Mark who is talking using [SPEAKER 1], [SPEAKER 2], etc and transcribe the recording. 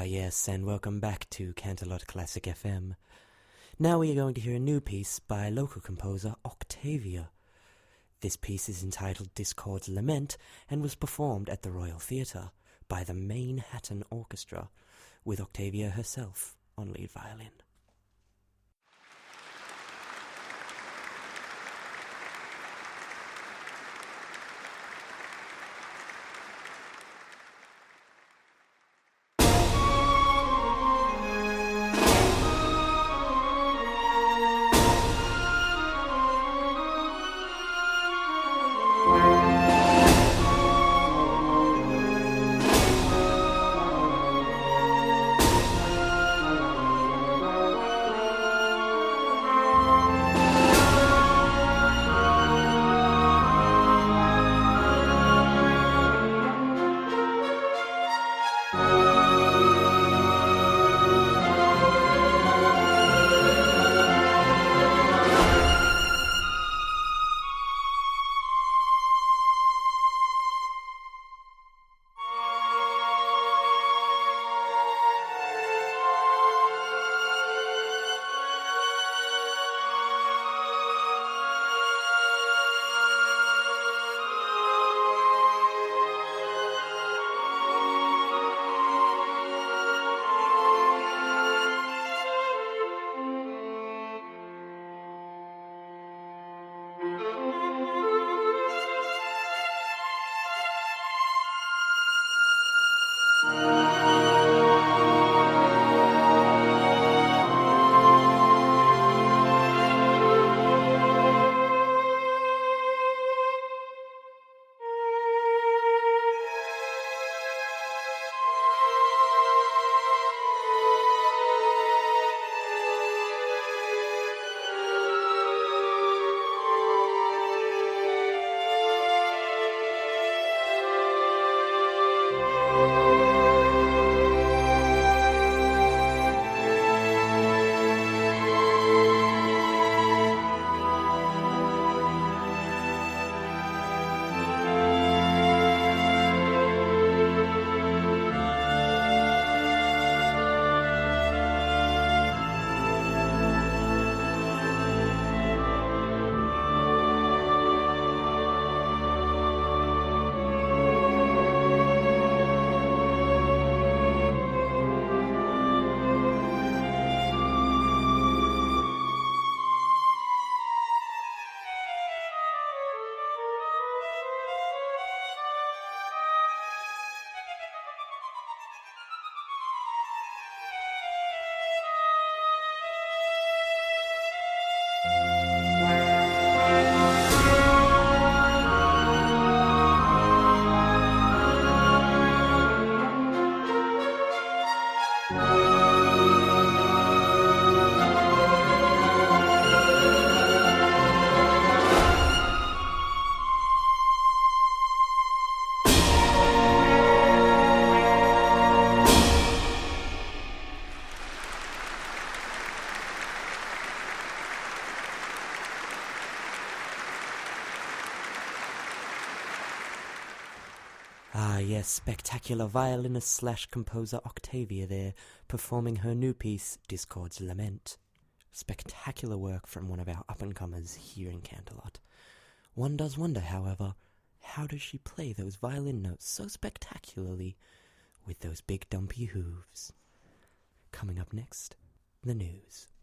[SPEAKER 1] Yes, and welcome back to Canterlot Classic FM. Now we are going to hear a new piece by local composer Octavia. This piece is entitled Discord's Lament and was performed at the Royal Theatre by the Manhattan Orchestra, with Octavia herself on lead violin. Yes, spectacular violinist slash composer Octavia there, performing her new piece, Discord's Lament. Spectacular work from one of our up-and-comers here in Canterlot. One does wonder, however, how does she play those violin notes so spectacularly with those big dumpy hooves? Coming up next, the news.